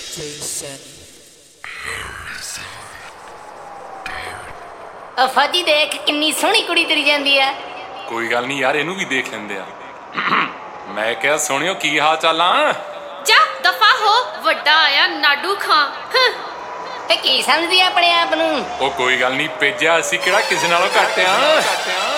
ਫੌਜੀ ਦੇਖ ਕਿੰਨੀ ਸੋਹਣੀ ਕੁੜੀ ਤੁਰੀ ਜਾਂਦੀ ਆ। ਕੋਈ ਗੱਲ ਨਹੀਂ ਯਾਰ, ਇਹਨੂੰ ਵੀ ਦੇਖ ਲੈਂਦੇ ਆ। ਮੈਂ ਕਿਹਾ ਸੁਣਿਓ, ਕੀ ਹਾਲ ਚਾਲਾਂ? ਜਾ ਦਫਾ ਹੋ, ਵੱਡਾ ਆਇਆ ਨਾਡੂ ਖਾਂ। ਤੇ ਕੀ ਸਮਝਦੀ ਆਪਣੇ ਆਪ ਨੂੰ? ਉਹ ਕੋਈ ਗੱਲ ਨਹੀਂ ਭੇਜਿਆ, ਅਸੀਂ ਕਿਹੜਾ ਕਿਸੇ ਨਾਲੋਂ ਘੱਟ ਆ।